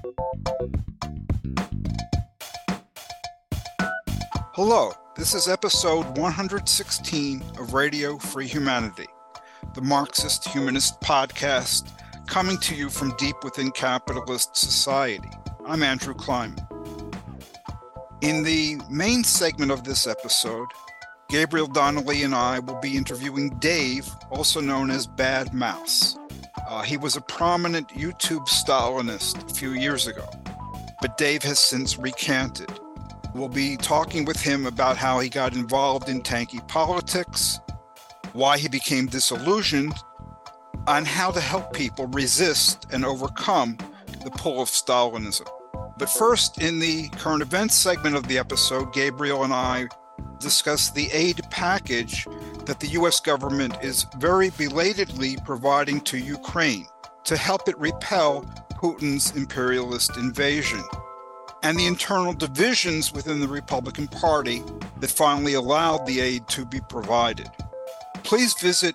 Hello, this is episode 116 of Radio Free Humanity, the Marxist Humanist podcast coming to you from deep within capitalist society. I'm Andrew Kleiman. In the main segment of this episode, Gabriel Donnelly and I will be interviewing Dave, also known as Bad Mouse. He was a prominent YouTube Stalinist a few years ago, but Dave has since recanted. We'll be talking with him about how he got involved in tanky politics, why he became disillusioned, and how to help people resist and overcome the pull of Stalinism. But first, in the current events segment of the episode, Gabriel and I discuss the aid package that the U.S. government is very belatedly providing to Ukraine to help it repel Putin's imperialist invasion, and the internal divisions within the Republican Party that finally allowed the aid to be provided. Please visit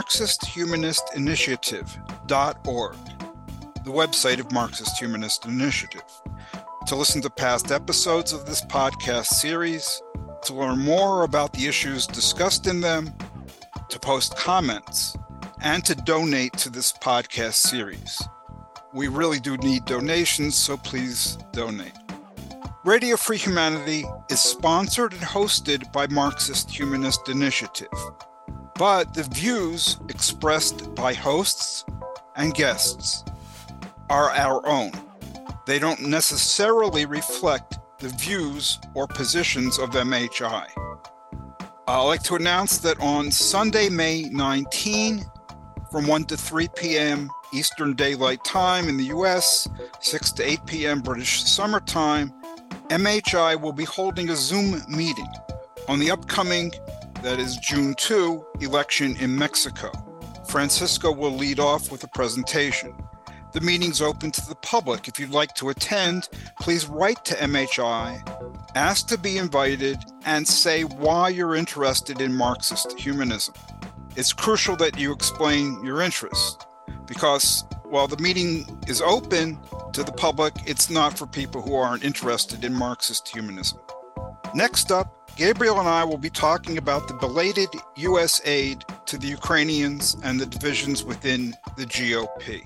MarxistHumanistInitiative.org, the website of Marxist Humanist Initiative, to listen to past episodes of this podcast series, to learn more about the issues discussed in them, to post comments, and to donate to this podcast series. We really do need donations, so please donate. Radio Free Humanity is sponsored and hosted by Marxist Humanist Initiative, but the views expressed by hosts and guests are our own. They don't necessarily reflect the views or positions of MHI. I'd like to announce that on Sunday, May 19, from 1 to 3 p.m. Eastern Daylight Time in the U.S., 6 to 8 p.m. British Summer Time, MHI will be holding a Zoom meeting on the upcoming, that is June 2, election in Mexico. Francisco will lead off with a presentation. The meeting's open to the public. If you'd like to attend, please write to MHI, ask to be invited, and say why you're interested in Marxist humanism. It's crucial that you explain your interest, because while the meeting is open to the public, it's not for people who aren't interested in Marxist humanism. Next up, Gabriel and I will be talking about the belated U.S. aid to the Ukrainians and the divisions within the GOP.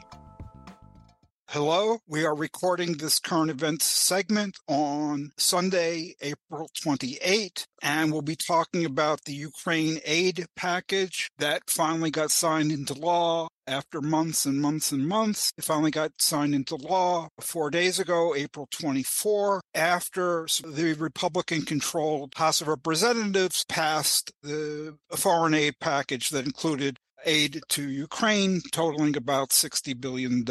Hello, we are recording this current events segment on Sunday, April 28, and we'll be talking about the Ukraine aid package that finally got signed into law after months and months and months. It finally got signed into law 4 days ago, April 24, after the Republican-controlled House of Representatives passed the foreign aid package that included aid to Ukraine totaling about $60 billion.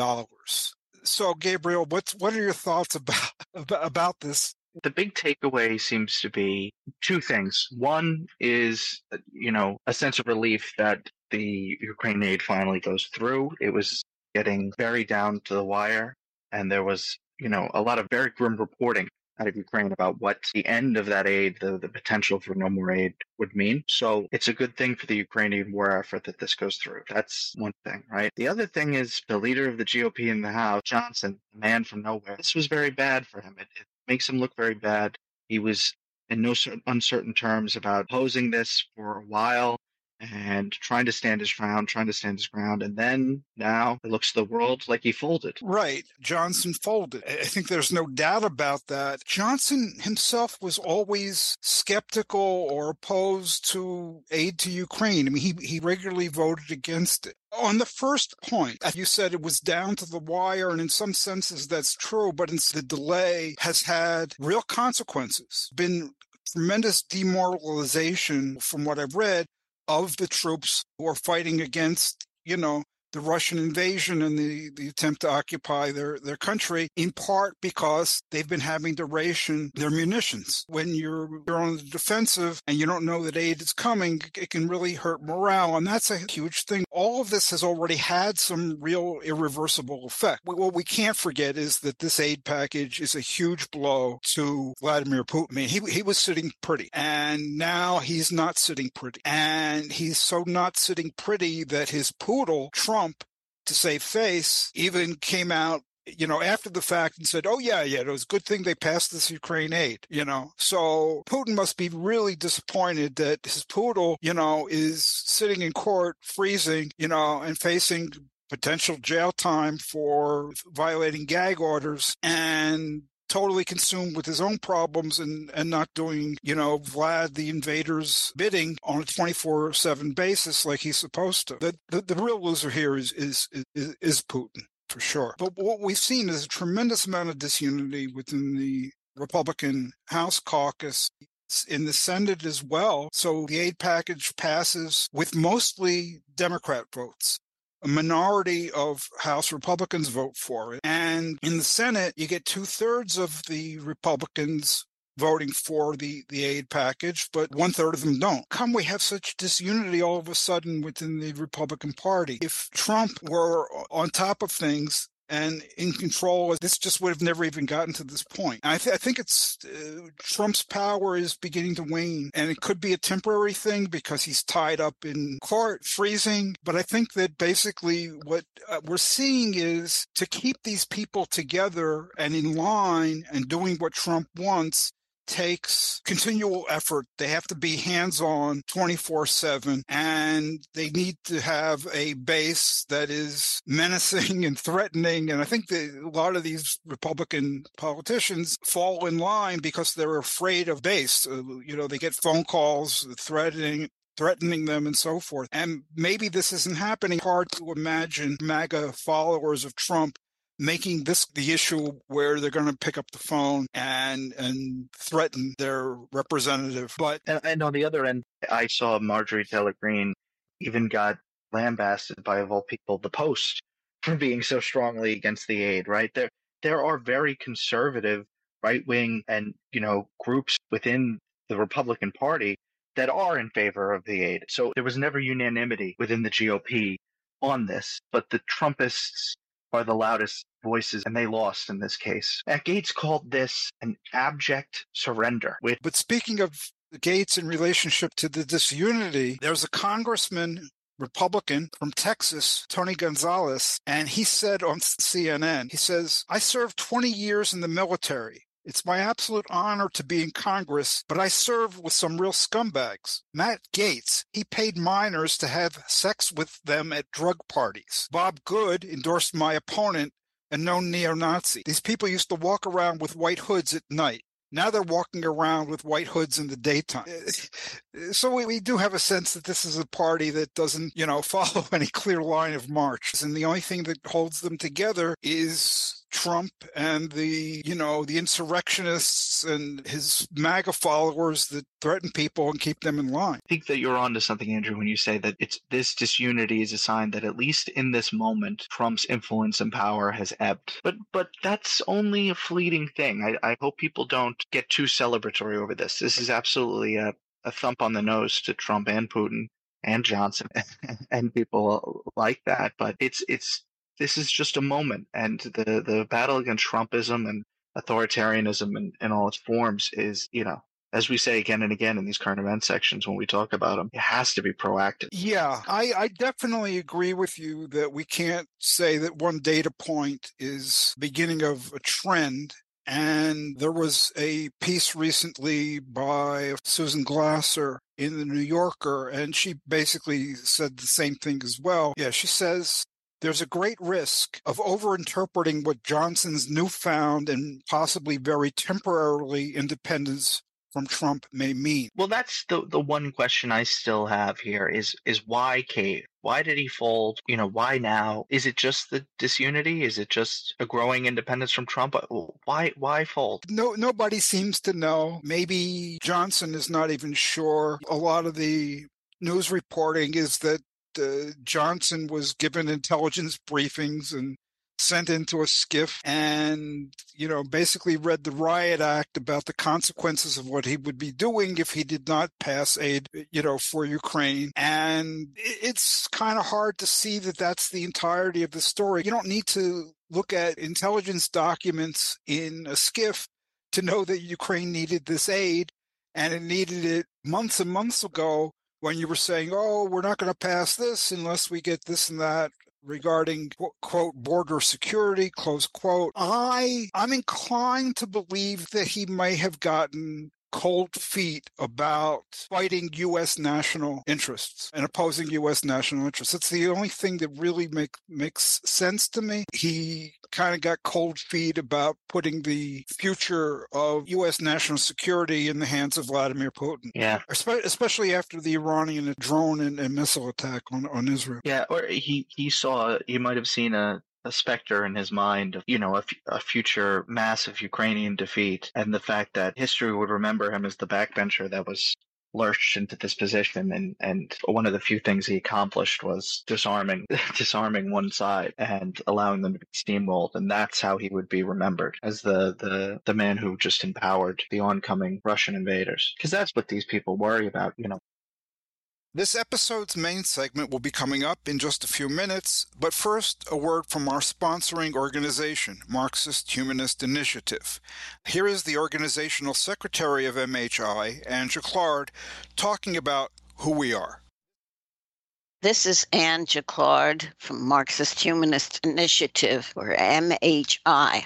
So, Gabriel, what are your thoughts about this? The big takeaway seems to be two things. One is, a sense of relief that the Ukraine aid finally goes through. It was getting very down to the wire, and there was, a lot of very grim reporting out of Ukraine about what the end of that aid, the potential for no more aid would mean. So it's a good thing for the Ukrainian war effort that this goes through. That's one thing, right? The other thing is the leader of the GOP in the House, Johnson, a man from nowhere. This was very bad for him. It makes him look very bad. He was in no uncertain terms about opposing this for a while and trying to stand his ground. And then now it looks to the world like he folded. Right. Johnson folded. I think there's no doubt about that. Johnson himself was always skeptical or opposed to aid to Ukraine. I mean, he regularly voted against it. On the first point, you said it was down to the wire, and in some senses that's true, but the delay has had real consequences. Been tremendous demoralization, from what I've read, of the troops who are fighting against, the Russian invasion and the attempt to occupy their country, in part because they've been having to ration their munitions. When you're on the defensive and you don't know that aid is coming, it can really hurt morale, and that's a huge thing. All of this has already had some real irreversible effect. What we can't forget is that this aid package is a huge blow to Vladimir Putin. I mean, he was sitting pretty, and now he's not sitting pretty. And he's so not sitting pretty that his poodle, Trump, to save face, even came out after the fact and said, oh, yeah, it was a good thing they passed this Ukraine aid, So Putin must be really disappointed that his poodle, is sitting in court, freezing, and facing potential jail time for violating gag orders and totally consumed with his own problems and not doing, Vlad the invader's bidding on a 24/7 basis like he's supposed to. The real loser here is Putin, for sure. But what we've seen is a tremendous amount of disunity within the Republican House caucus, in the Senate as well. So the aid package passes with mostly Democrat votes. A minority of House Republicans vote for it. And in the Senate, you get 2/3 of the Republicans voting for the aid package, but 1/3 of them don't. Come, we have such disunity all of a sudden within the Republican Party. If Trump were on top of things and in control, this just would have never even gotten to this point. I think it's Trump's power is beginning to wane, and it could be a temporary thing because he's tied up in court, freezing. But I think that basically what we're seeing is to keep these people together and in line and doing what Trump wants takes continual effort. They have to be hands-on 24/7, and they need to have a base that is menacing and threatening. And I think that a lot of these Republican politicians fall in line because they're afraid of base. They get phone calls threatening them and so forth. And maybe this isn't happening. Hard to imagine MAGA followers of Trump making this the issue where they're going to pick up the phone and threaten their representative. But and on the other end, I saw Marjorie Taylor Greene even got lambasted by, of all people, the Post for being so strongly against the aid. Right there are very conservative, right wing, and groups within the Republican Party that are in favor of the aid. So there was never unanimity within the GOP on this, but the Trumpists are the loudest voices, and they lost in this case. Gaetz called this an abject surrender. But speaking of Gaetz in relationship to the disunity, there's a congressman, Republican from Texas, Tony Gonzalez, and he said on CNN, he says, I served 20 years in the military. It's my absolute honor to be in Congress, but I serve with some real scumbags. Matt Gaetz, he paid minors to have sex with them at drug parties. Bob Good endorsed my opponent, a known neo-Nazi. These people used to walk around with white hoods at night. Now they're walking around with white hoods in the daytime. So we do have a sense that this is a party that doesn't, follow any clear line of march. And the only thing that holds them together is Trump and the insurrectionists and his MAGA followers that threaten people and keep them in line. I think that you're onto something, Andrew, when you say that this disunity is a sign that at least in this moment, Trump's influence and power has ebbed. But that's only a fleeting thing. I hope people don't get too celebratory over this. This is absolutely a thump on the nose to Trump and Putin and Johnson and people like that. But this is just a moment, and the battle against Trumpism and authoritarianism in all its forms is, as we say again and again in these current event sections when we talk about them, it has to be proactive. Yeah, I definitely agree with you that we can't say that one data point is beginning of a trend. And there was a piece recently by Susan Glasser in the New Yorker, and she basically said the same thing as well. Yeah, she says, there's a great risk of overinterpreting what Johnson's newfound and possibly very temporarily independence from Trump may mean. Well, that's the one question I still have here is why cave? Why did he fold? Why now? Is it just the disunity? Is it just a growing independence from Trump? Why fold? Nobody seems to know. Maybe Johnson is not even sure. A lot of the news reporting is that Johnson was given intelligence briefings and sent into a skiff and, basically read the Riot Act about the consequences of what he would be doing if he did not pass aid, for Ukraine. And it's kind of hard to see that that's the entirety of the story. You don't need to look at intelligence documents in a skiff to know that Ukraine needed this aid, and it needed it months and months ago when you were saying, oh, we're not going to pass this unless we get this and that regarding, quote, border security, close quote. I'm inclined to believe that he may have gotten cold feet about fighting U.S. national interests and opposing U.S. national interests. It's the only thing that really makes sense to me. He kind of got cold feet about putting the future of U.S. national security in the hands of Vladimir Putin. Yeah. Especially after the Iranian drone and missile attack on Israel. Yeah, or he might have seen a specter in his mind of, a future massive Ukrainian defeat, and the fact that history would remember him as the backbencher that was lurched into this position, and one of the few things he accomplished was disarming one side and allowing them to be steamrolled, and that's how he would be remembered, as the man who just empowered the oncoming Russian invaders, because that's what these people worry about. This episode's main segment will be coming up in just a few minutes, but first, a word from our sponsoring organization, Marxist Humanist Initiative. Here is the organizational secretary of MHI, Anne Jaclard, talking about who we are. This is Anne Jaclard from Marxist Humanist Initiative, or MHI.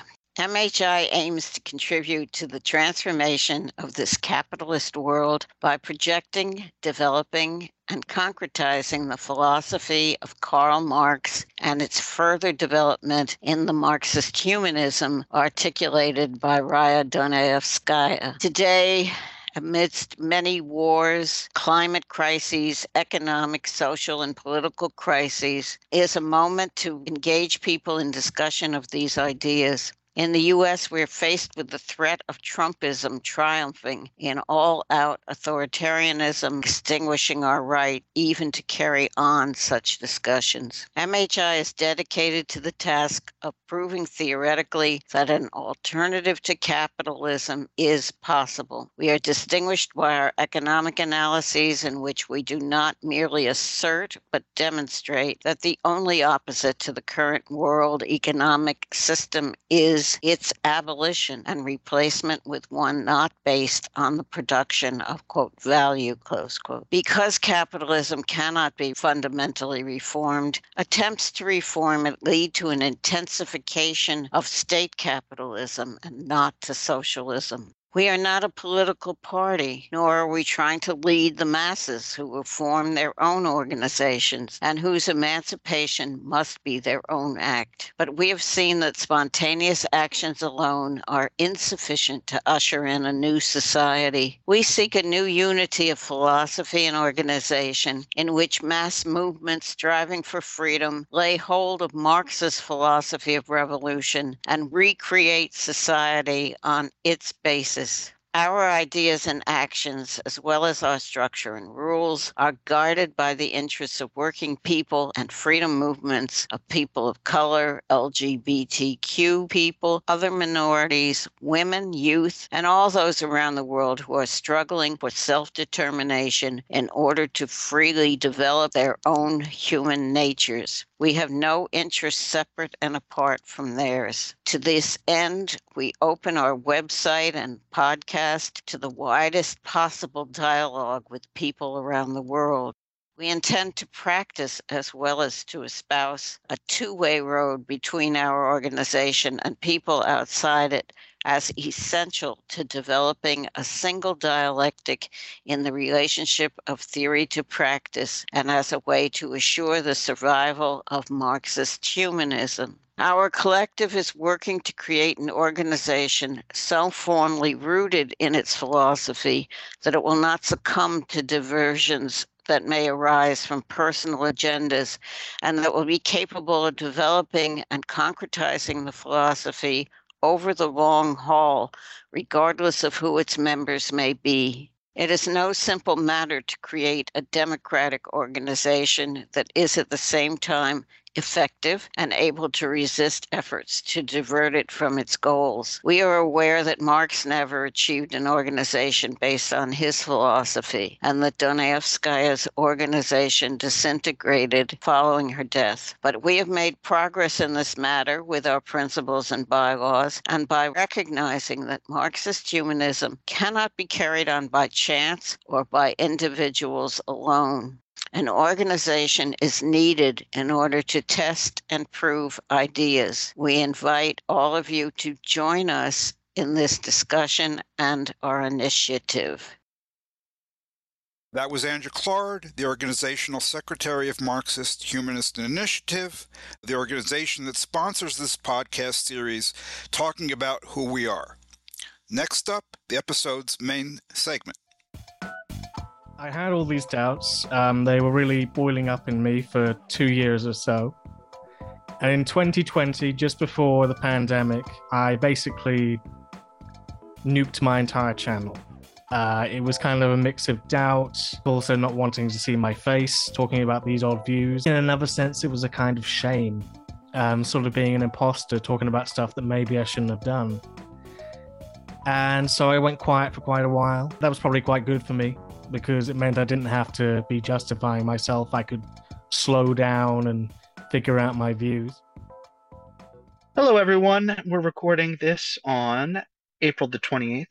MHI aims to contribute to the transformation of this capitalist world by projecting, developing, and concretizing the philosophy of Karl Marx and its further development in the Marxist humanism articulated by Raya Dunayevskaya. Today, amidst many wars, climate crises, economic, social, and political crises, is a moment to engage people in discussion of these ideas. In the U.S., we're faced with the threat of Trumpism triumphing in all-out authoritarianism, extinguishing our right even to carry on such discussions. MHI is dedicated to the task of proving theoretically that an alternative to capitalism is possible. We are distinguished by our economic analyses in which we do not merely assert but demonstrate that the only opposite to the current world economic system is its abolition and replacement with one not based on the production of, quote, value, close quote. Because capitalism cannot be fundamentally reformed, attempts to reform it lead to an intensification of state capitalism and not to socialism. We are not a political party, nor are we trying to lead the masses who will form their own organizations and whose emancipation must be their own act. But we have seen that spontaneous actions alone are insufficient to usher in a new society. We seek a new unity of philosophy and organization in which mass movements striving for freedom lay hold of Marx's philosophy of revolution and recreate society on its basis. Our ideas and actions, as well as our structure and rules, are guided by the interests of working people and freedom movements of people of color, LGBTQ people, other minorities, women, youth, and all those around the world who are struggling for self-determination in order to freely develop their own human natures. We have no interests separate and apart from theirs. To this end, we open our website and podcast to the widest possible dialogue with people around the world. We intend to practice as well as to espouse a two-way road between our organization and people outside it as essential to developing a single dialectic in the relationship of theory to practice and as a way to assure the survival of Marxist humanism. Our collective is working to create an organization so firmly rooted in its philosophy that it will not succumb to diversions that may arise from personal agendas, and that will be capable of developing and concretizing the philosophy over the long haul, regardless of who its members may be. It is no simple matter to create a democratic organization that is at the same time effective and able to resist efforts to divert it from its goals. We are aware that Marx never achieved an organization based on his philosophy, and that Dunayevskaya's organization disintegrated following her death. But we have made progress in this matter with our principles and bylaws, and by recognizing that Marxist humanism cannot be carried on by chance or by individuals alone. An organization is needed in order to test and prove ideas. We invite all of you to join us in this discussion and our initiative. That was Ann Jaclard, the organizational secretary of Marxist Humanist Initiative, the organization that sponsors this podcast series, talking about who we are. Next up, the episode's main segment. I had all these doubts. They were really boiling up in me for 2 years or so. And in 2020, just before the pandemic, I basically nuked my entire channel. It was kind of a mix of doubt, also not wanting to see my face, talking about these odd views. In another sense, it was a kind of shame, sort of being an imposter, talking about stuff that maybe I shouldn't have done. And so I went quiet for quite a while. That was probably quite good for me, because it meant I didn't have to be justifying myself. I could slow down and figure out my views. Hello, everyone. We're recording this on April the 28th,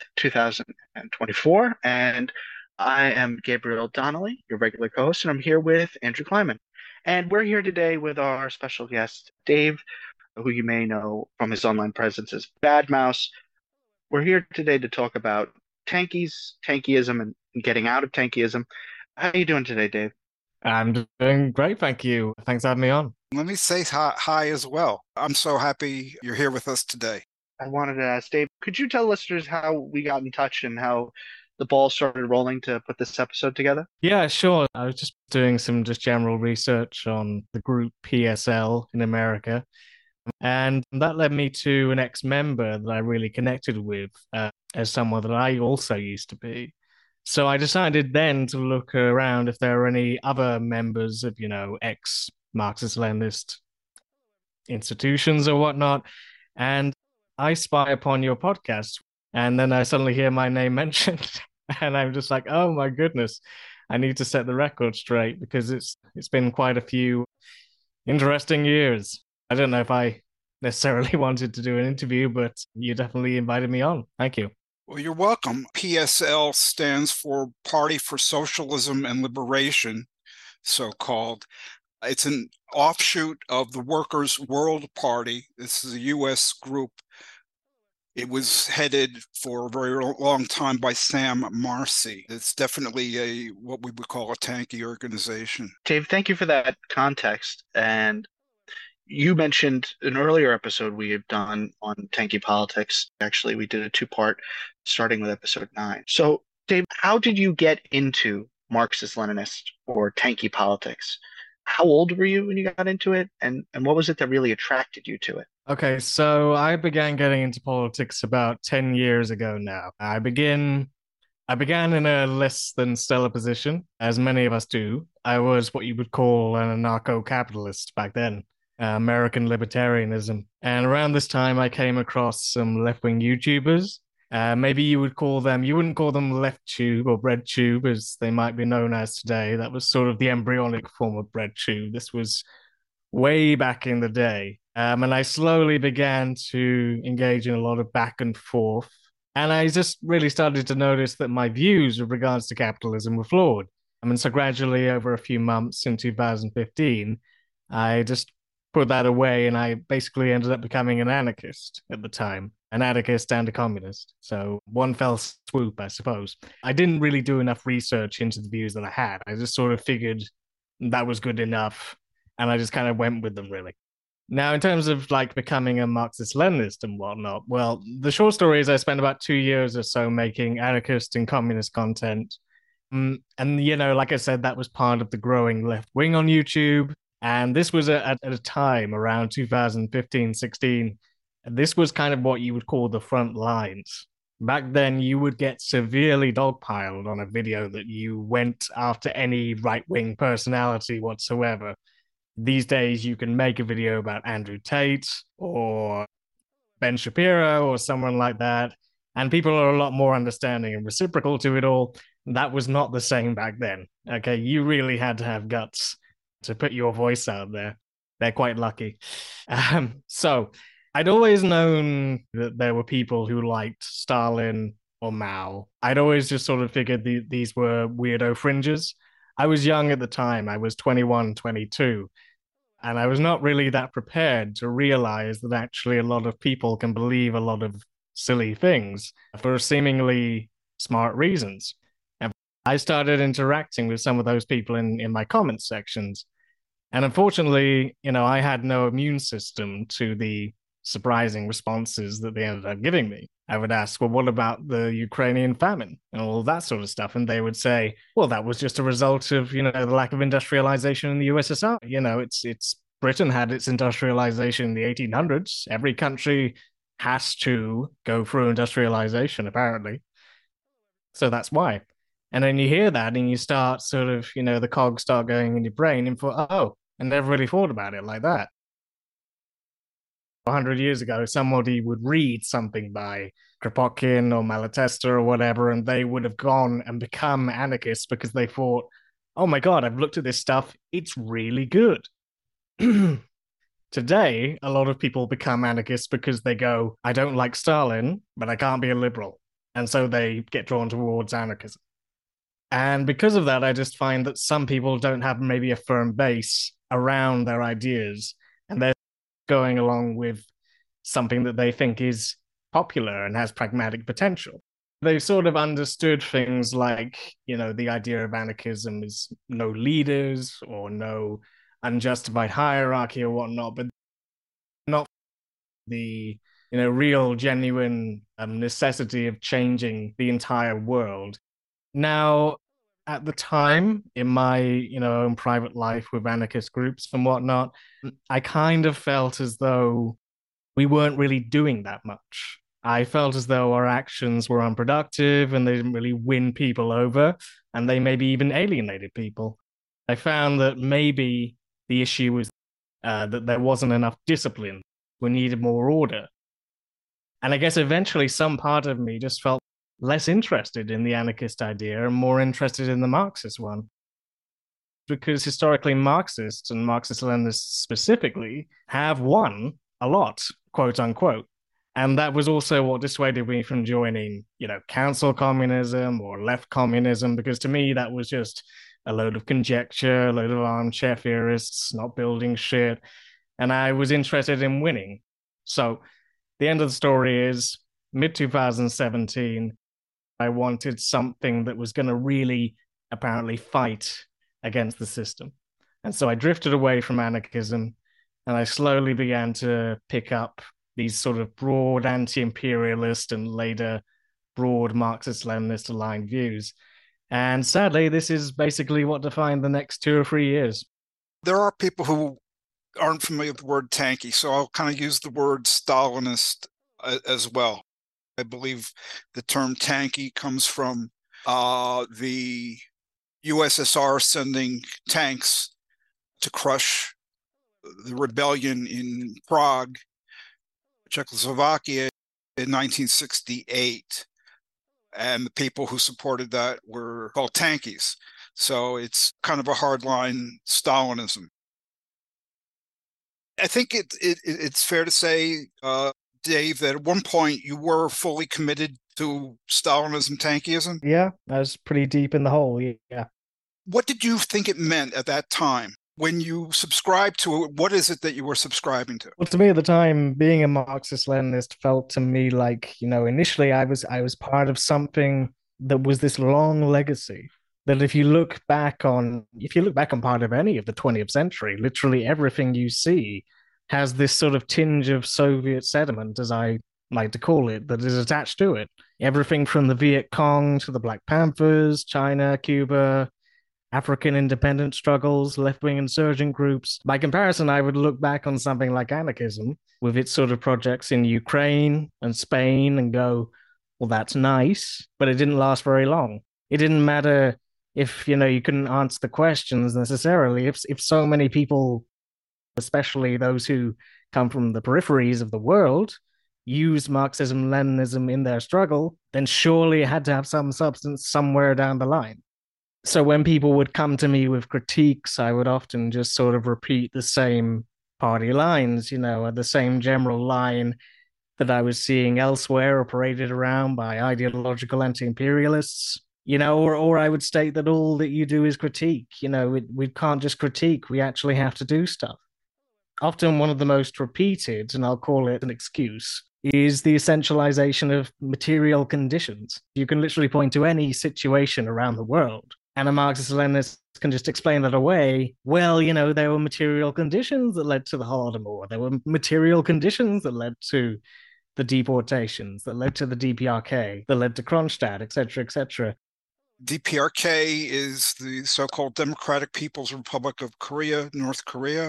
2024, and I am Gabriel Donnelly, your regular host, and I'm here with Andrew Kleiman. And we're here today with our special guest, Dave, who you may know from his online presence as Bad Mouse. We're here today to talk about tankyism, and getting out of tankyism. How are you doing today, Dave? I'm doing great, thank you. Thanks for having me on. Let me say hi as well. I'm so happy you're here with us today. I wanted to ask Dave, could you tell listeners how we got in touch and how the ball started rolling to put this episode together? Yeah, sure. I was just doing some general research on the group PSL in America. And that led me to an ex-member that I really connected with as someone that I also used to be. So I decided then to look around if there were any other members of, ex-Marxist-Leninist institutions or whatnot. And I spy upon your podcast, and then I suddenly hear my name mentioned, and I'm just like, oh my goodness, I need to set the record straight, because it's been quite a few interesting years. I don't know if I necessarily wanted to do an interview, but you definitely invited me on. Thank you. Well, you're welcome. PSL stands for Party for Socialism and Liberation, so-called. It's an offshoot of the Workers' World Party. This is a U.S. group. It was headed for a very long time by Sam Marcy. It's definitely what we would call a tanky organization. Dave, thank you for that context. And you mentioned an earlier episode we had done on tanky politics. Actually, we did a two-part starting with episode 9. So, Dave, how did you get into Marxist-Leninist or tanky politics? How old were you when you got into it? And what was it that really attracted you to it? Okay, so I began getting into politics about 10 years ago now. I began in a less than stellar position, as many of us do. I was what you would call an anarcho-capitalist back then, American libertarianism. And around this time, I came across some left-wing YouTubers. Maybe you wouldn't call them left tube or bread tube, as they might be known as today. That was sort of the embryonic form of bread tube. This was way back in the day. And I slowly began to engage in a lot of back and forth. And I just really started to notice that my views with regards to capitalism were flawed. So gradually, over a few months in 2015, I just put that away, and I basically ended up becoming an anarchist at the time. An anarchist and a communist. So one fell swoop, I suppose. I didn't really do enough research into the views that I had. I just sort of figured that was good enough, and I just kind of went with them, really. Now, in terms of becoming a Marxist-Leninist and whatnot, well, the short story is I spent about 2 years or so making anarchist and communist content. And, like I said, that was part of the growing left wing on YouTube. And this was at a time around 2015-16. This was kind of what you would call the front lines. Back then, you would get severely dogpiled on a video that you went after any right-wing personality whatsoever. These days, you can make a video about Andrew Tate or Ben Shapiro or someone like that, and people are a lot more understanding and reciprocal to it all. That was not the same back then. Okay, you really had to have guts to put your voice out there. They're quite lucky. So I'd always known that there were people who liked Stalin or Mao. I'd always just sort of figured these were weirdo fringes. I was young at the time. I was 21, 22, and I was not really that prepared to realize that actually a lot of people can believe a lot of silly things for seemingly smart reasons. And I started interacting with some of those people in my comment sections. And unfortunately, I had no immune system to the surprising responses that they ended up giving me. I would ask, well, what about the Ukrainian famine and all that sort of stuff? And they would say, well, that was just a result of, the lack of industrialization in the USSR. It's Britain had its industrialization in the 1800s. Every country has to go through industrialization, apparently. So that's why. And then you hear that and you start sort of, the cogs start going in your brain and thought, oh, I never really thought about it like that. 100 years ago, somebody would read something by Kropotkin or Malatesta or whatever, and they would have gone and become anarchists because they thought, oh my God, I've looked at this stuff. It's really good. Today, a lot of people become anarchists because they go, I don't like Stalin, but I can't be a liberal. And so they get drawn towards anarchism. And because of that, I just find that some people don't have maybe a firm base around their ideas, and they're going along with something that they think is popular and has pragmatic potential. They've sort of understood things like, the idea of anarchism is no leaders or no unjustified hierarchy or whatnot, but not the real genuine necessity of changing the entire world. Now, at the time in my own private life with anarchist groups and whatnot, I kind of felt as though we weren't really doing that much. I felt as though our actions were unproductive and they didn't really win people over, and they maybe even alienated people. I found that maybe the issue was that there wasn't enough discipline. We needed more order. And I guess eventually some part of me just felt less interested in the anarchist idea and more interested in the Marxist one. Because historically, Marxists and Marxist-Leninists specifically have won a lot, quote unquote. And that was also what dissuaded me from joining, council communism or left communism, because to me, that was just a load of conjecture, a load of armchair theorists not building shit. And I was interested in winning. So the end of the story is mid-2017, I wanted something that was going to really apparently fight against the system. And so I drifted away from anarchism and I slowly began to pick up these sort of broad anti-imperialist and later broad Marxist-Leninist aligned views. And sadly, this is basically what defined the next 2 or 3 years. There are people who aren't familiar with the word tanky, so I'll kind of use the word Stalinist as well. I believe the term tanky comes from the USSR sending tanks to crush the rebellion in Prague, Czechoslovakia in 1968. And the people who supported that were called tankies. So it's kind of a hardline Stalinism. I think it's fair to say, Dave, that at one point you were fully committed to Stalinism, tankyism. Yeah, I was pretty deep in the hole. Yeah. What did you think it meant at that time? When you subscribed to it, what is it that you were subscribing to? Well, to me at the time, being a Marxist-Leninist felt to me like, initially I was part of something that was this long legacy. That if you look back on part of any of the 20th century, literally everything you see has this sort of tinge of Soviet sediment, as I like to call it, that is attached to it. Everything from the Viet Cong to the Black Panthers, China, Cuba, African independence struggles, left-wing insurgent groups. By comparison, I would look back on something like anarchism with its sort of projects in Ukraine and Spain and go, well, that's nice, but it didn't last very long. It didn't matter if, you couldn't answer the questions necessarily. If so many people, especially those who come from the peripheries of the world, use Marxism, Leninism in their struggle, then surely it had to have some substance somewhere down the line. So when people would come to me with critiques, I would often just sort of repeat the same party lines, the same general line that I was seeing elsewhere or paraded around by ideological anti-imperialists. Or I would state that all that you do is critique. We can't just critique, we actually have to do stuff. Often one of the most repeated, and I'll call it an excuse, is the essentialization of material conditions. You can literally point to any situation around the world, and a Marxist Leninist can just explain that away. Well, there were material conditions that led to the Holodomor. There were material conditions that led to the deportations, that led to the DPRK, that led to Kronstadt, etc., etc. DPRK is the so-called Democratic People's Republic of Korea, North Korea.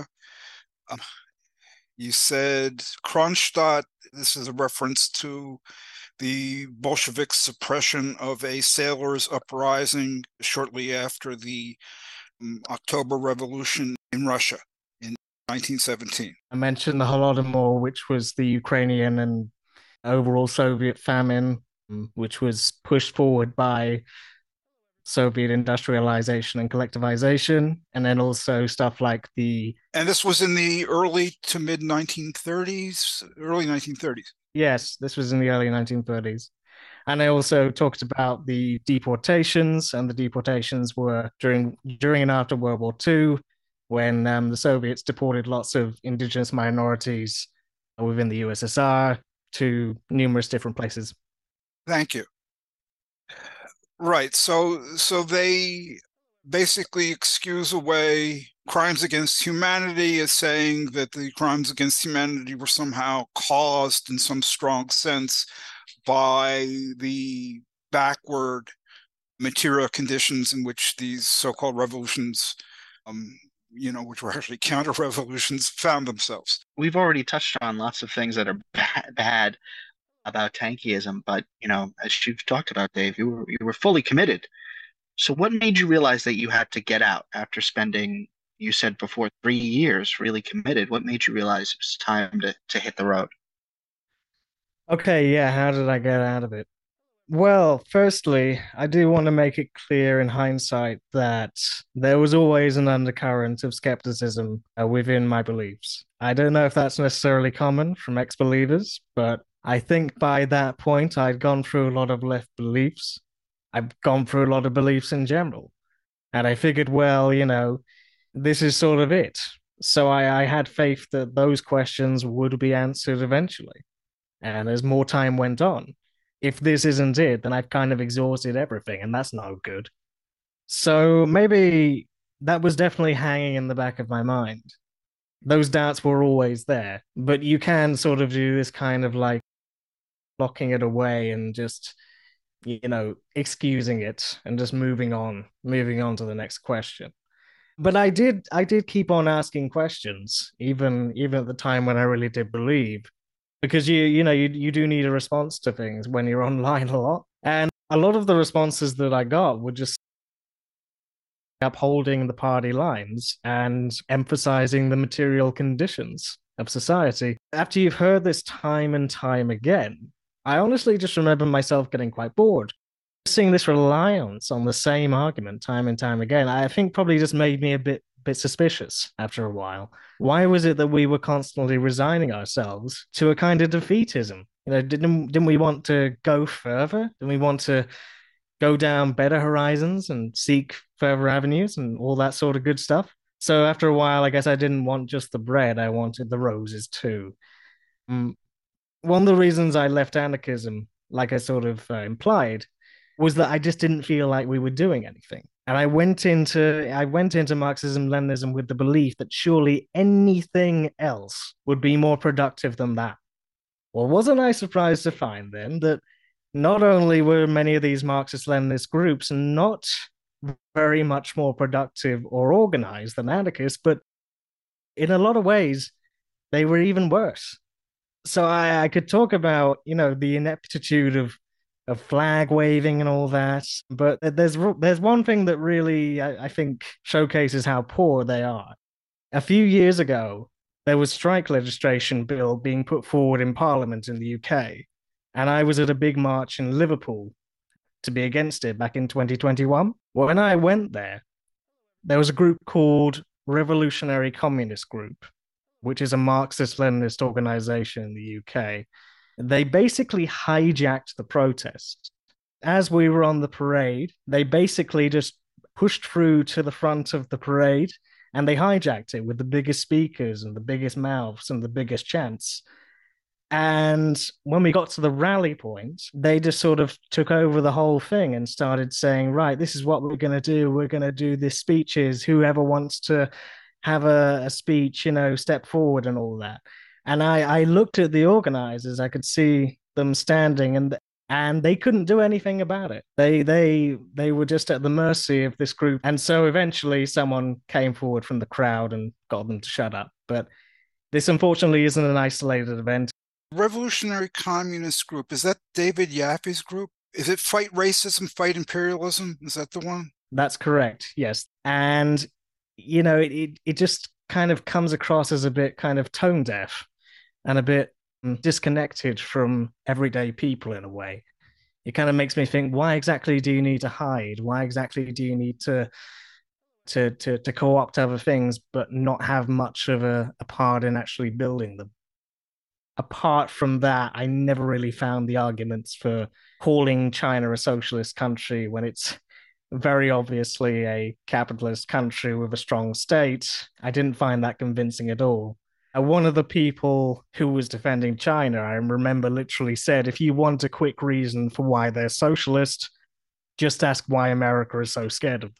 You said Kronstadt. This is a reference to the Bolshevik suppression of a sailors' uprising shortly after the October Revolution in Russia in 1917. I mentioned the Holodomor, which was the Ukrainian and overall Soviet famine, which was pushed forward by Soviet industrialization and collectivization, and then also stuff like And this was in the early to mid 1930s, early 1930s. Yes, this was in the early 1930s. And I also talked about the deportations, and the deportations were during and after World War II, when the Soviets deported lots of indigenous minorities within the USSR to numerous different places. Thank you. Right. So they basically excuse away crimes against humanity as saying that the crimes against humanity were somehow caused in some strong sense by the backward material conditions in which these so-called revolutions, which were actually counter-revolutions, found themselves. We've already touched on lots of things that are bad about tankyism, but as you've talked about, Dave, you were fully committed. So what made you realize that you had to get out after spending, you said before, 3 years really committed? What made you realize it was time to hit the road? Okay, yeah, how did I get out of it? Well, firstly, I do want to make it clear in hindsight that there was always an undercurrent of skepticism within my beliefs. I don't know if that's necessarily common from ex-believers, but I think by that point, I'd gone through a lot of left beliefs. I've gone through a lot of beliefs in general. And I figured, well, this is sort of it. So I had faith that those questions would be answered eventually. And as more time went on, if this isn't it, then I've kind of exhausted everything, and that's no good. So maybe that was definitely hanging in the back of my mind. Those doubts were always there, but you can sort of do this kind of like locking it away and just, excusing it and just moving on to the next question. But I did keep on asking questions, even at the time when I really did believe, because you do need a response to things when you're online a lot. And a lot of the responses that I got were just upholding the party lines and emphasizing the material conditions of society. After you've heard this time and time again, I honestly just remember myself getting quite bored. Seeing this reliance on the same argument time and time again, I think probably just made me a bit suspicious after a while. Why was it that we were constantly resigning ourselves to a kind of defeatism? Didn't we want to go further? Didn't we want to go down better horizons and seek further avenues and all that sort of good stuff? So after a while, I guess I didn't want just the bread, I wanted the roses too. One of the reasons I left anarchism, like I sort of implied, was that I just didn't feel like we were doing anything. And I went into Marxism Leninism with the belief that surely anything else would be more productive than that. Well, wasn't I surprised to find then that not only were many of these Marxist Leninist groups not very much more productive or organized than anarchists, but in a lot of ways, they were even worse. So I could talk about, the ineptitude of flag waving and all that, but there's one thing that really I think showcases how poor they are. A few years ago, there was strike legislation bill being put forward in Parliament in the UK, and I was at a big march in Liverpool to be against it back in 2021. Well, when I went there was a group called Revolutionary Communist Group, which is a Marxist-Leninist organization in the UK. They basically hijacked the protest As we were on the parade, they basically just pushed through to the front of the parade and they hijacked it with the biggest speakers and the biggest mouths and the biggest chants. And when we got to the rally point, they just sort of took over the whole thing and started saying, right, this is what we're going to do. We're going to do this speeches. Whoever wants to have a speech, step forward and all that. And I looked at the organizers. I could see them standing and they couldn't do anything about it. They were just at the mercy of this group. And so eventually someone came forward from the crowd and got them to shut up. But this unfortunately isn't an isolated event. Revolutionary Communist Group, is that David Yaffe's group? Is it Fight Racism, Fight Imperialism? Is that the one? That's correct, yes. And, it just kind of comes across as a bit kind of tone deaf and a bit disconnected from everyday people in a way. It kind of makes me think, why exactly do you need to hide? Why exactly do you need to co-opt other things but not have much of a part in actually building them? Apart from that, I never really found the arguments for calling China a socialist country when it's very obviously a capitalist country with a strong state. I didn't find that convincing at all. One of the people who was defending China, I remember, literally said, if you want a quick reason for why they're socialist, just ask why America is so scared of them.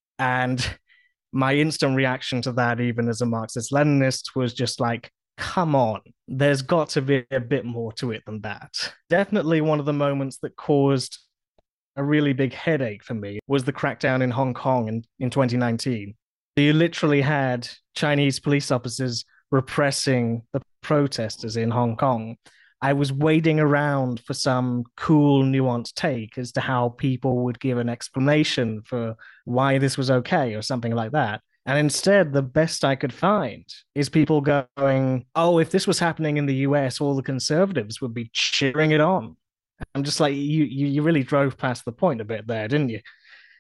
And my instant reaction to that, even as a Marxist-Leninist, was just like, come on, there's got to be a bit more to it than that. Definitely one of the moments that caused a really big headache for me was the crackdown in Hong Kong in 2019. You literally had Chinese police officers repressing the protesters in Hong Kong. I was waiting around for some cool, nuanced take as to how people would give an explanation for why this was okay or something like that. And instead, the best I could find is people going, oh, if this was happening in the US, all the conservatives would be cheering it on. I'm just like, you really drove past the point a bit there, didn't you?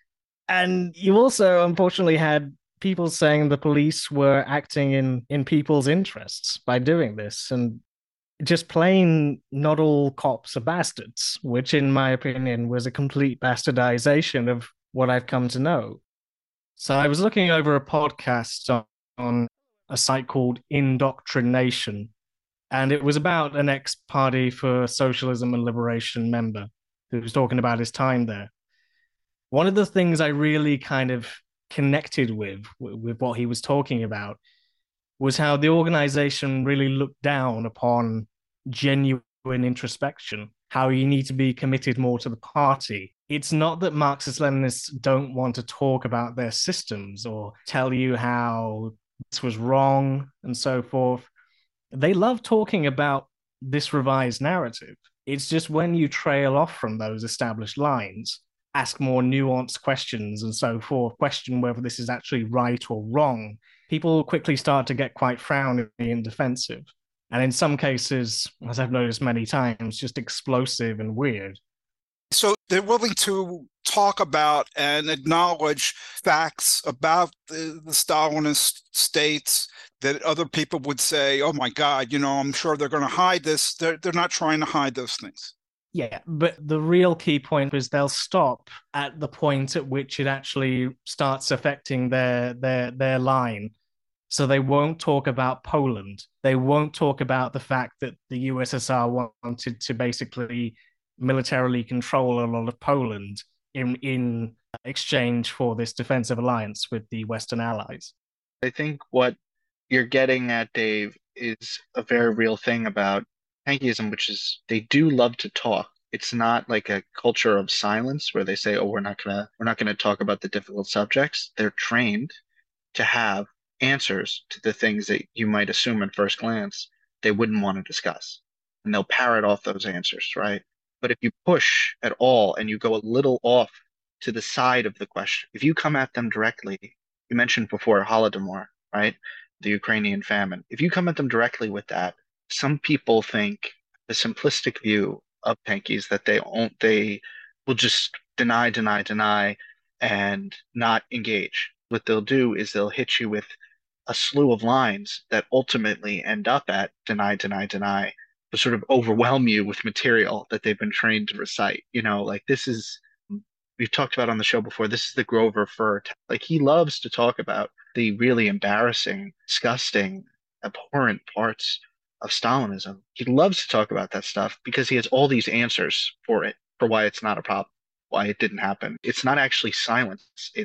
And you also, unfortunately, had people saying the police were acting in people's interests by doing this. And just plain, not all cops are bastards, which, in my opinion, was a complete bastardization of what I've come to know. So I was looking over a podcast on a site called Indoctrination, and it was about an ex-Party for Socialism and Liberation member who was talking about his time there. One of the things I really kind of connected with what he was talking about was how the organization really looked down upon genuine introspection, how you need to be committed more to the party. It's not that Marxist-Leninists don't want to talk about their systems or tell you how this was wrong and so forth. They love talking about this revised narrative. It's just when you trail off from those established lines, ask more nuanced questions and so forth, question whether this is actually right or wrong, people quickly start to get quite frowny and defensive. And in some cases, as I've noticed many times, just explosive and weird. So they're willing to talk about and acknowledge facts about the Stalinist states that other people would say, oh my God, I'm sure they're going to hide this. They're not trying to hide those things. Yeah, but the real key point is they'll stop at the point at which it actually starts affecting their line. So they won't talk about Poland. They won't talk about the fact that the USSR wanted to basically militarily control a lot of Poland in exchange for this defensive alliance with the Western allies. I think what you're getting at, Dave, is a very real thing about Hankism, which is they do love to talk. It's not like a culture of silence where they say, "Oh, we're not gonna talk about the difficult subjects." They're trained to have answers to the things that you might assume at first glance they wouldn't want to discuss, and they'll parrot off those answers, right? But if you push at all and you go a little off to the side of the question, if you come at them directly, you mentioned before Holodomor, right? The Ukrainian famine. If you come at them directly with that, some people think the simplistic view of Pankies that they will just deny, and not engage. What they'll do is they'll hit you with a slew of lines that ultimately end up at deny, sort of overwhelm you with material that they've been trained to recite. Like we've talked about on the show before, this is the Grover Fur. Like he loves to talk about the really embarrassing, disgusting, abhorrent parts of Stalinism. He loves to talk about that stuff because he has all these answers for it, for why it's not a problem, why it didn't happen. It's not actually silence.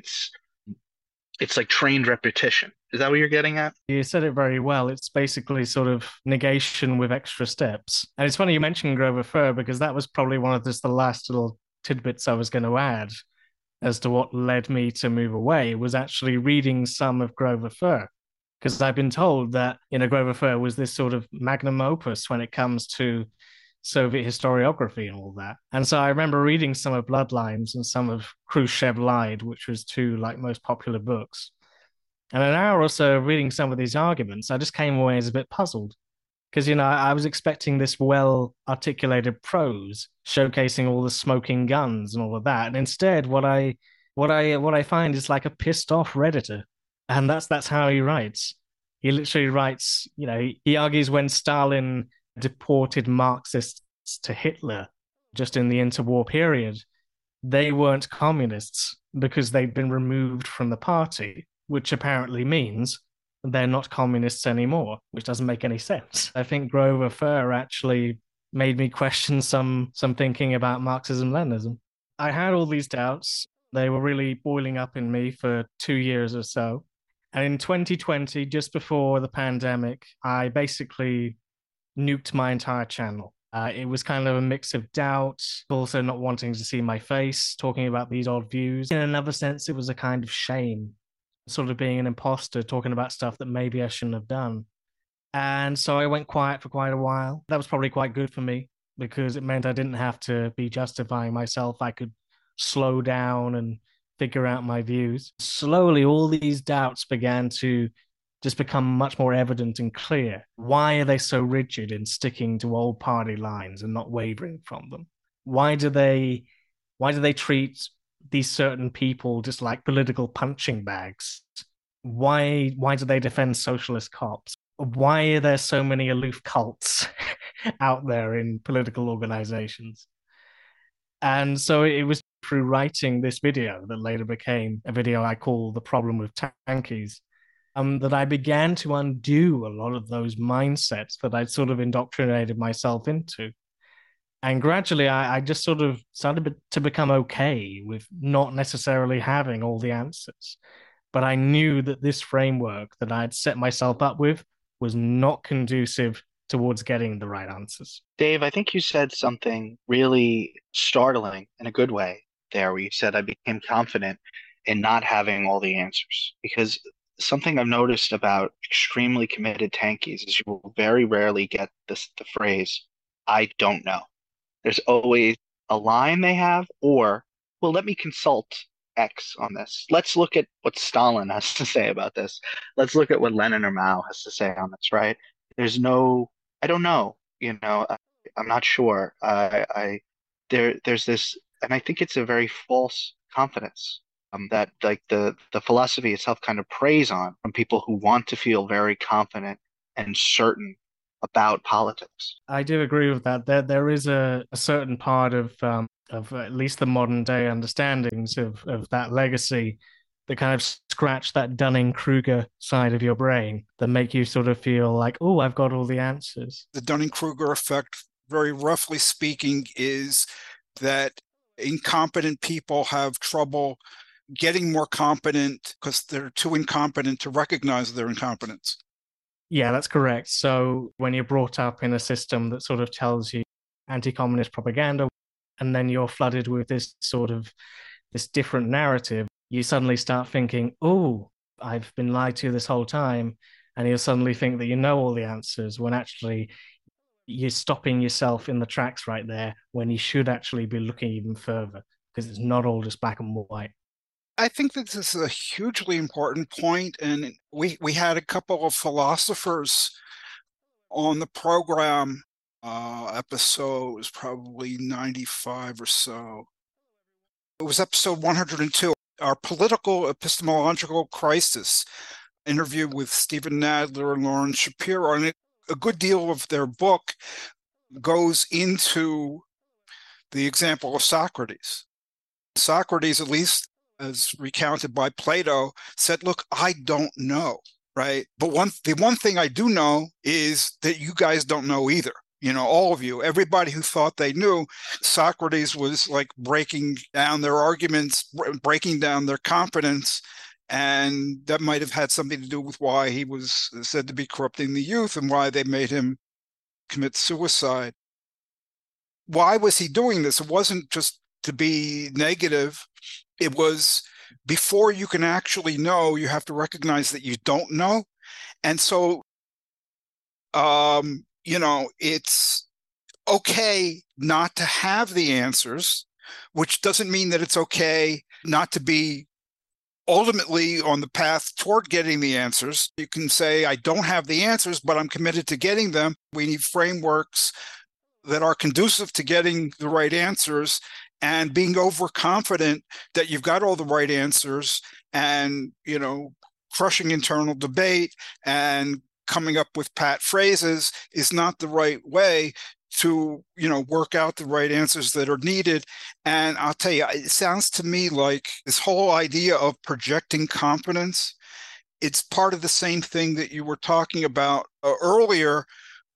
It's like trained repetition. Is that what you're getting at? You said it very well. It's basically sort of negation with extra steps. And it's funny you mentioned Grover Fur because that was probably one of just the last little tidbits I was going to add as to what led me to move away was actually reading some of Grover Fur. Because I've been told that, Grover Fur was this sort of magnum opus when it comes to Soviet historiography and all that. And so I remember reading some of Bloodlines and some of Khrushchev Lied, which was two like most popular books. And an hour or so of reading some of these arguments, I just came away as a bit puzzled because I was expecting this well articulated prose showcasing all the smoking guns and all of that, and instead, what I find is like a pissed off redditor, and that's how he writes. He literally writes, he argues when Stalin deported Marxists to Hitler just in the interwar period, they weren't communists because they'd been removed from the party, which apparently means they're not communists anymore, which doesn't make any sense. I think Grover Fur actually made me question some thinking about Marxism-Leninism. I had all these doubts. They were really boiling up in me for 2 years or so. And in 2020, just before the pandemic, I basically nuked my entire channel. It was kind of a mix of doubt, also not wanting to see my face, talking about these odd views. In another sense, it was a kind of shame, sort of being an imposter, talking about stuff that maybe I shouldn't have done. And so I went quiet for quite a while. That was probably quite good for me because it meant I didn't have to be justifying myself. I could slow down and figure out my views. Slowly, all these doubts began to just become much more evident and clear. Why are they so rigid in sticking to old party lines and not wavering from them? Why do they treat these certain people just like political punching bags? Why do they defend socialist cops? Why are there so many aloof cults out there in political organizations? And so it was through writing this video that later became a video I call The Problem with Tankies, that I began to undo a lot of those mindsets that I'd sort of indoctrinated myself into. And gradually, I just sort of started to become okay with not necessarily having all the answers. But I knew that this framework that I'd set myself up with was not conducive towards getting the right answers. Dave, I think you said something really startling in a good way there, where you said I became confident in not having all the answers. Because something I've noticed about extremely committed tankies is you will very rarely get the phrase, I don't know. There's always a line they have, or, well, let me consult X on this. Let's look at what Stalin has to say about this. Let's look at what Lenin or Mao has to say on this, right? There's no, I don't know, I'm not sure. There's this, and I think it's a very false confidence that like the philosophy itself kind of preys on from people who want to feel very confident and certain about politics. I do agree with that. There is a certain part of at least the modern day understandings of that legacy that kind of scratch that Dunning-Kruger side of your brain that make you sort of feel like, oh, I've got all the answers. The Dunning-Kruger effect, very roughly speaking, is that incompetent people have trouble getting more competent because they're too incompetent to recognize their incompetence. Yeah, that's correct. So when you're brought up in a system that sort of tells you anti-communist propaganda, and then you're flooded with this different narrative, you suddenly start thinking, oh, I've been lied to this whole time. And you'll suddenly think that you know all the answers when actually you're stopping yourself in the tracks right there when you should actually be looking even further because it's not all just black and white. I think that this is a hugely important point, and we had a couple of philosophers on the program. Episode was probably 95 or so. It was episode 102, our political epistemological crisis, interview with Stephen Nadler and Lawrence Shapiro, and a good deal of their book goes into the example of Socrates. Socrates, at least as recounted by Plato, said, look, I don't know, right? But the one thing I do know is that you guys don't know either. All of you, everybody who thought they knew, Socrates was like breaking down their arguments, breaking down their confidence. And that might have had something to do with why he was said to be corrupting the youth and why they made him commit suicide. Why was he doing this? It wasn't just to be negative. It was, before you can actually know, you have to recognize that you don't know. And so, it's okay not to have the answers, which doesn't mean that it's okay not to be ultimately on the path toward getting the answers. You can say, I don't have the answers, but I'm committed to getting them. We need frameworks that are conducive to getting the right answers, and being overconfident that you've got all the right answers, and, crushing internal debate and coming up with pat phrases is not the right way to, work out the right answers that are needed. And I'll tell you, it sounds to me like this whole idea of projecting confidence, it's part of the same thing that you were talking about earlier,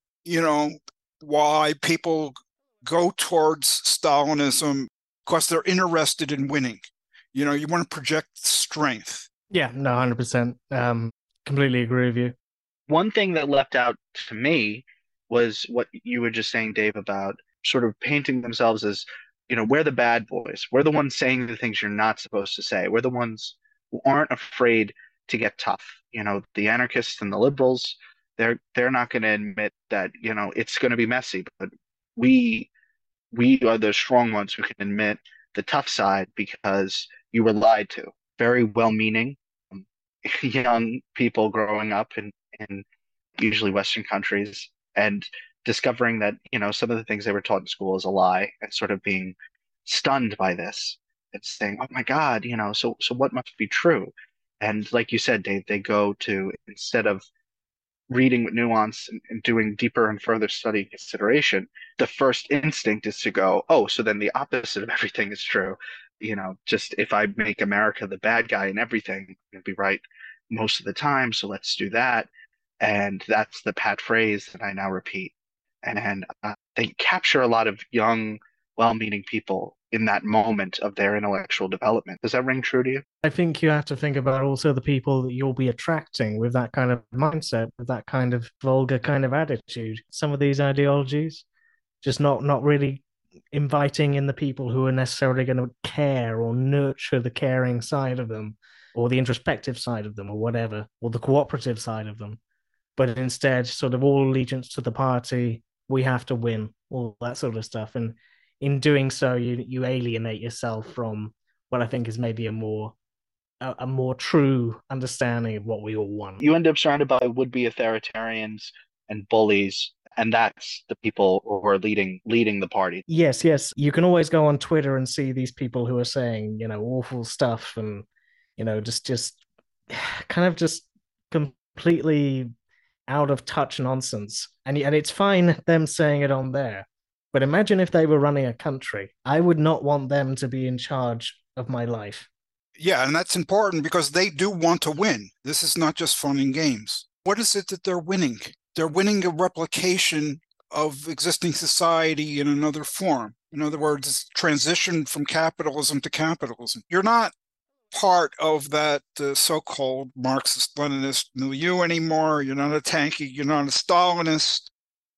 why people go towards Stalinism, because they're interested in winning. You want to project strength. Yeah, no, 100%. Completely agree with you. One thing that leapt out to me was what you were just saying, Dave, about sort of painting themselves as, we're the bad boys. We're the ones saying the things you're not supposed to say. We're the ones who aren't afraid to get tough. The anarchists and the liberals, they're not going to admit that, it's going to be messy, but we are the strong ones who can admit the tough side because you were lied to. Very well-meaning young people growing up in usually Western countries, and discovering that, some of the things they were taught in school is a lie, and sort of being stunned by this and saying, oh my God, so what must be true? And like you said, Dave, they go to, instead of reading with nuance and doing deeper and further study and consideration, the first instinct is to go, oh, so then the opposite of everything is true. Just if I make America the bad guy in everything, I'm going to be right most of the time, so let's do that. And that's the pat phrase that I now repeat. And they capture a lot of young, well-meaning people in that moment of their intellectual development. Does that ring true to you? I think you have to think about also the people that you'll be attracting with that kind of mindset, with that kind of vulgar kind of attitude. Some of these ideologies, just not really inviting in the people who are necessarily going to care or nurture the caring side of them, or the introspective side of them, or whatever, or the cooperative side of them. But instead, sort of all allegiance to the party, we have to win, all that sort of stuff. And in doing so, you alienate yourself from what I think is maybe a more true understanding of what we all want. You end up surrounded by would-be authoritarians and bullies, and that's the people who are leading the party. Yes. You can always go on Twitter and see these people who are saying, awful stuff, and, just kind of just completely out of touch nonsense. And it's fine them saying it on there. But imagine if they were running a country. I would not want them to be in charge of my life. Yeah, and that's important because they do want to win. This is not just fun and games. What is it that they're winning? They're winning a replication of existing society in another form. In other words, transition from capitalism to capitalism. You're not part of that so-called Marxist-Leninist milieu anymore. You're not a tanky, you're not a Stalinist.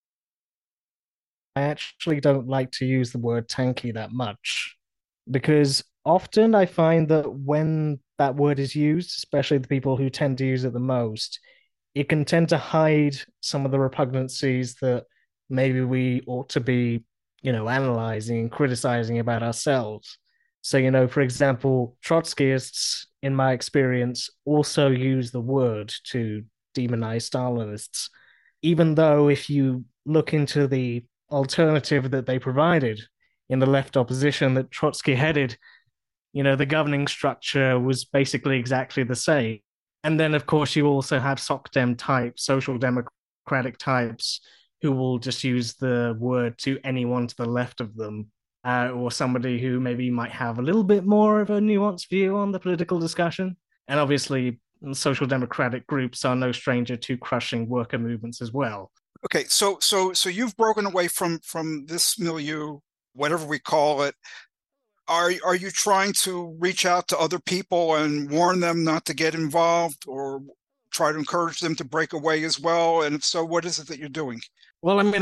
I actually don't like to use the word tanky that much, because often I find that when that word is used, especially the people who tend to use it the most, it can tend to hide some of the repugnancies that maybe we ought to be, analyzing and criticizing about ourselves. So, for example, Trotskyists, in my experience, also use the word to demonize Stalinists, even though if you look into the alternative that they provided in the left opposition that Trotsky headed, the governing structure was basically exactly the same. And then, of course, you also have SocDem types, social democratic types, who will just use the word to anyone to the left of them, or somebody who maybe might have a little bit more of a nuanced view on the political discussion. And obviously, social democratic groups are no stranger to crushing worker movements as well. Okay, so you've broken away from this milieu, whatever we call it. Are you trying to reach out to other people and warn them not to get involved, or try to encourage them to break away as well? And if so, what is it that you're doing? Well, I mean,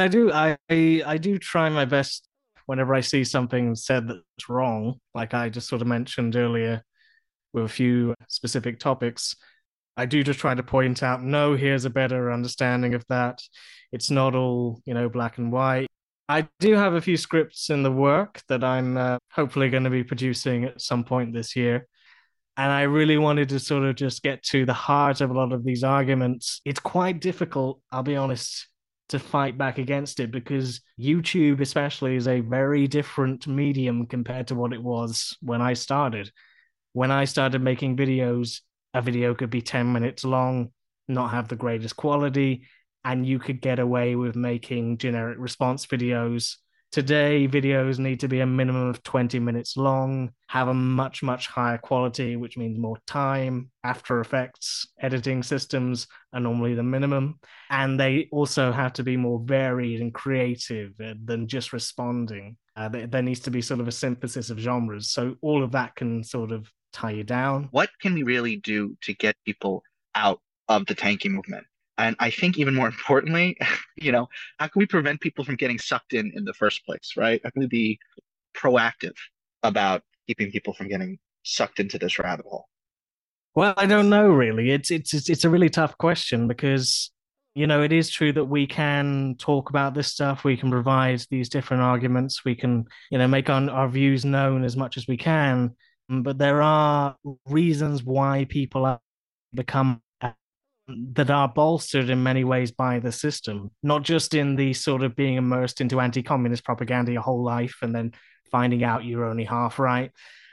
I do try my best whenever I see something said that's wrong, like I just sort of mentioned earlier with a few specific topics. I do just try to point out, no, here's a better understanding of that. It's not all, black and white. I do have a few scripts in the work that I'm hopefully going to be producing at some point this year. And I really wanted to sort of just get to the heart of a lot of these arguments. It's quite difficult, I'll be honest, to fight back against it because YouTube, especially, is a very different medium compared to what it was when I started. When I started making videos, a video could be 10 minutes long, not have the greatest quality, and you could get away with making generic response videos. Today, videos need to be a minimum of 20 minutes long, have a much, much higher quality, which means more time. After Effects editing systems are normally the minimum. And they also have to be more varied and creative than just responding. There needs to be sort of a synthesis of genres. So all of that can sort of tie you down. What can we really do to get people out of the tanking movement? And I think even more importantly, how can we prevent people from getting sucked in the first place, right? How can we be proactive about keeping people from getting sucked into this rabbit hole? Well, I don't know really. It's a really tough question because it is true that we can talk about this stuff. We can provide these different arguments. We can, make our views known as much as we can. But there are reasons why people are become that are bolstered in many ways by the system, not just in the sort of being immersed into anti-communist propaganda your whole life and then finding out you're only half right.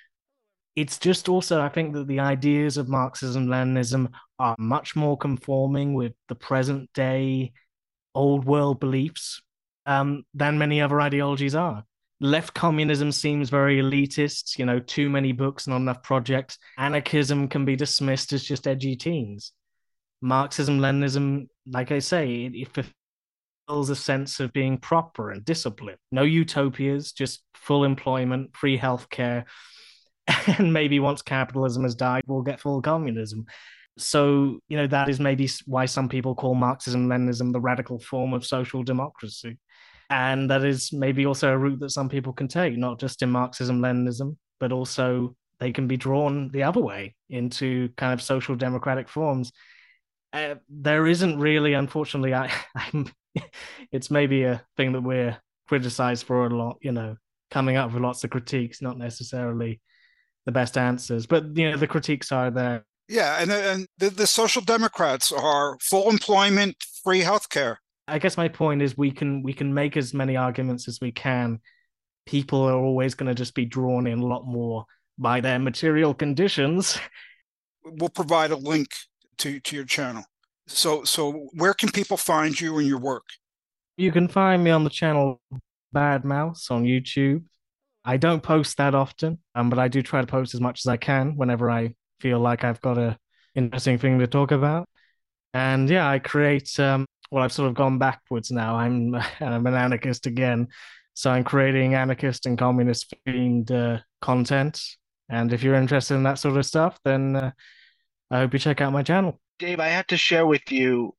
It's just also, I think that the ideas of Marxism, Leninism are much more conforming with the present day old world beliefs than many other ideologies are. Left communism seems very elitist, too many books, not enough projects. Anarchism can be dismissed as just edgy teens. Marxism, Leninism, like I say, it fulfills a sense of being proper and disciplined. No utopias, just full employment, free healthcare, and maybe once capitalism has died, we'll get full communism. So, that is maybe why some people call Marxism, Leninism the radical form of social democracy. And that is maybe also a route that some people can take, not just in Marxism, Leninism, but also they can be drawn the other way into kind of social democratic forms. There isn't really, unfortunately, it's maybe a thing that we're criticized for a lot, coming up with lots of critiques, not necessarily the best answers, but the critiques are there. Yeah, and the social democrats are full employment, free healthcare. I guess my point is we can make as many arguments as we can. People are always going to just be drawn in a lot more by their material conditions. We'll provide a link to your channel. So where can people find you and your work? You can find me on the channel Bad Mouse on YouTube. I don't post that often, but I do try to post as much as I can whenever I feel like I've got a interesting thing to talk about. And yeah, I create I've sort of gone backwards now. I'm an anarchist again. So I'm creating anarchist and communist themed content. And if you're interested in that sort of stuff, then I hope you check out my channel. Dave, I had to share with you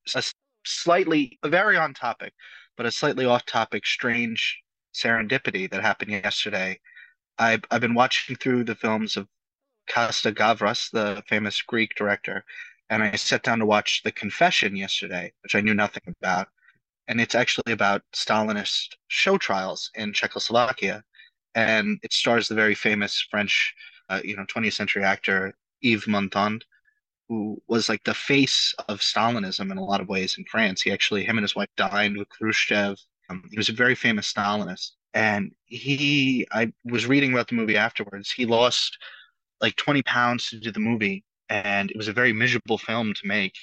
a very on topic, but a slightly off topic, strange serendipity that happened yesterday. I've been watching through the films of Costa-Gavras, the famous Greek director, and I sat down to watch The Confession yesterday, which I knew nothing about. And it's actually about Stalinist show trials in Czechoslovakia. And it stars the very famous French, 20th century actor Yves Montand, who was like the face of Stalinism in a lot of ways in France. Him and his wife dined with Khrushchev. He was a very famous Stalinist. And I was reading about the movie afterwards. He lost like 20 pounds to do the movie. And it was a very miserable film to make.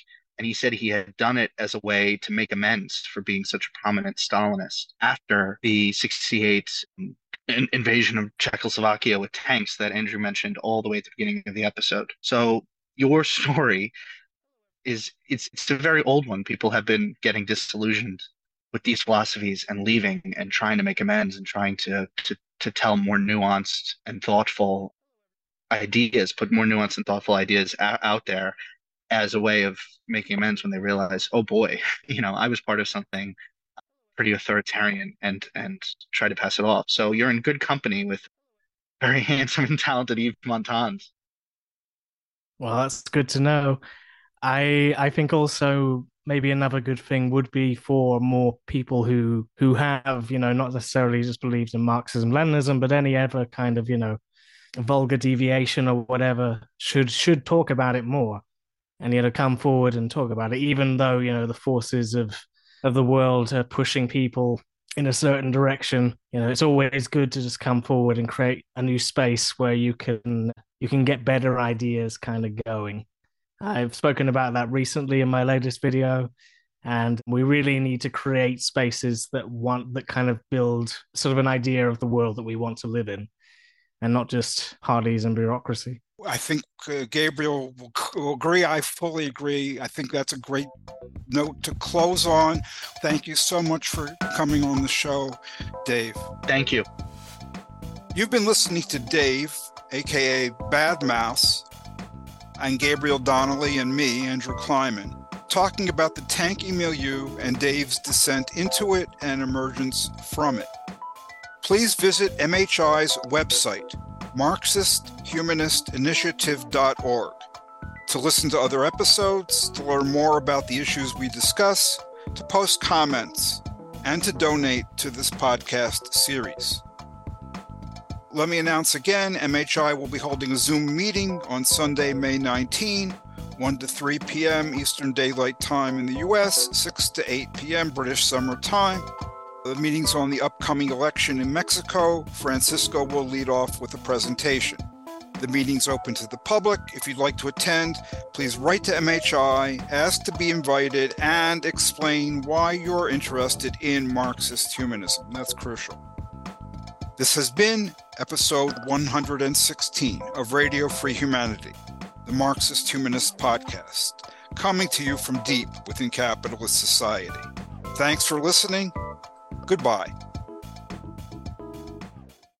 And he said he had done it as a way to make amends for being such a prominent Stalinist after the 68 invasion of Czechoslovakia with tanks that Andrew mentioned all the way at the beginning of the episode. So your story it's a very old one. People have been getting disillusioned with these philosophies and leaving and trying to make amends and trying to tell more nuanced and thoughtful ideas, put more nuanced and thoughtful ideas out there as a way of making amends when they realize, oh boy, I was part of something pretty authoritarian and try to pass it off. So you're in good company with very handsome and talented Yves Montand. Well, that's good to know. I think also maybe another good thing would be for more people who have, not necessarily just believed in Marxism, Leninism, but any other kind of, vulgar deviation or whatever should talk about it more and, come forward and talk about it, even though, the forces of the world are pushing people in a certain direction. It's always good to just come forward and create a new space where you can get better ideas kind of going. I've spoken about that recently in my latest video, and we really need to create spaces that kind of build sort of an idea of the world that we want to live in, and not just parties and bureaucracy. I think Gabriel will agree. I fully agree. I think that's a great note to close on. Thank you so much for coming on the show, Dave. Thank you. You've been listening to Dave, aka Bad Mouse, and Gabriel Donnelly and me, Andrew Kleiman, talking about the tank milieu and Dave's descent into it and emergence from it. Please visit MHI's website, MarxistHumanistInitiative.org, to listen to other episodes, to learn more about the issues we discuss, to post comments, and to donate to this podcast series. Let me announce again, MHI will be holding a Zoom meeting on Sunday, May 19, 1 to 3 p.m. Eastern Daylight Time in the U.S., 6 to 8 p.m. British Summer Time. The meeting's on the upcoming election in Mexico. Francisco will lead off with a presentation. The meeting's open to the public. If you'd like to attend, please write to MHI, ask to be invited, and explain why you're interested in Marxist humanism. That's crucial. This has been episode 116 of Radio Free Humanity, the Marxist Humanist podcast, coming to you from deep within capitalist society. Thanks for listening. Goodbye.